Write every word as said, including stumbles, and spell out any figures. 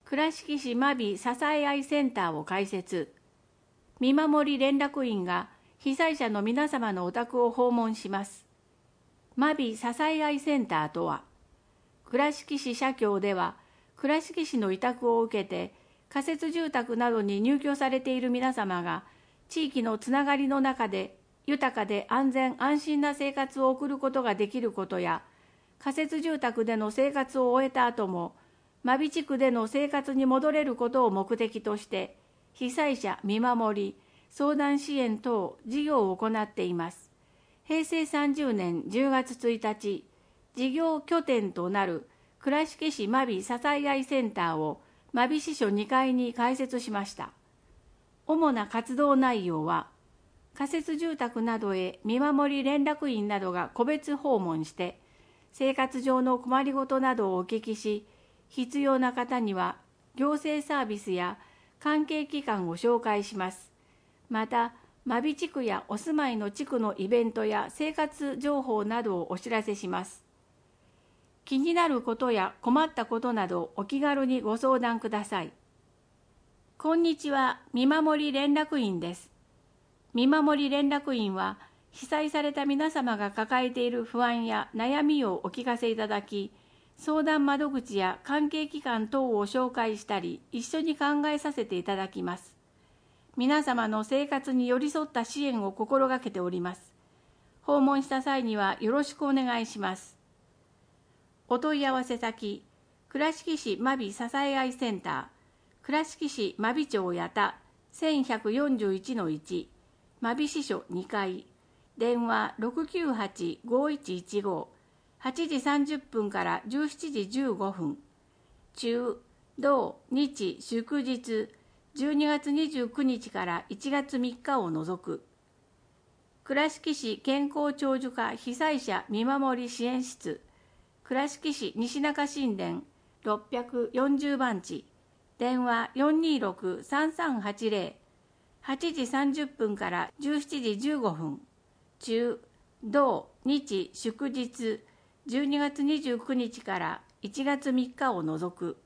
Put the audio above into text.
倉敷市真備支え合いセンターを開設。見守り連絡員が被災者の皆様のお宅を訪問します。真備支え合いセンターとは、倉敷市社協では、倉敷市の委託を受けて、仮設住宅などに入居されている皆様が、地域のつながりの中で、豊かで安全安心な生活を送ることができることや、仮設住宅での生活を終えた後も、真備地区での生活に戻れることを目的として、被災者見守り、相談支援等事業を行っています。へいせいさんじゅうねんじゅうがつついたち、事業拠点となる倉敷市真備支え合いセンターを真備支所にかいに開設しました。主な活動内容は、仮設住宅などへ見守り連絡員などが個別訪問して、生活上の困りごとなどをお聞きし、必要な方には行政サービスや関係機関を紹介します。また、真備地区やお住まいの地区のイベントや生活情報などをお知らせします。気になることや困ったことなどお気軽にご相談ください。こんにちは、見守り連絡員です。見守り連絡員は、被災された皆様が抱えている不安や悩みをお聞かせいただき、相談窓口や関係機関等を紹介したり、一緒に考えさせていただきます。皆様の生活に寄り添った支援を心がけております。訪問した際にはよろしくお願いします。お問い合わせ先、倉敷市真備支え合いセンター、倉敷市真備町八田せんひゃくよんじゅういちのいち、真備支所にかい、電話 ろくきゅうはち ごいちいちご、はちじさんじゅっぷんからじゅうしちじじゅうごふん、中、土、日、祝日、じゅうにがつにじゅうくにちからいちがつみっかを除く。倉敷市健康長寿課被災者見守り支援室、倉敷市西中新田ろっぴゃくよんじゅうばんち、電話 よんにーろく さんさんはちぜろ、はちじさんじゅっぷんからじゅうしちじじゅうごふん、中、土、日、祝日、じゅうにがつにじゅうくにちからいちがつみっかを除く。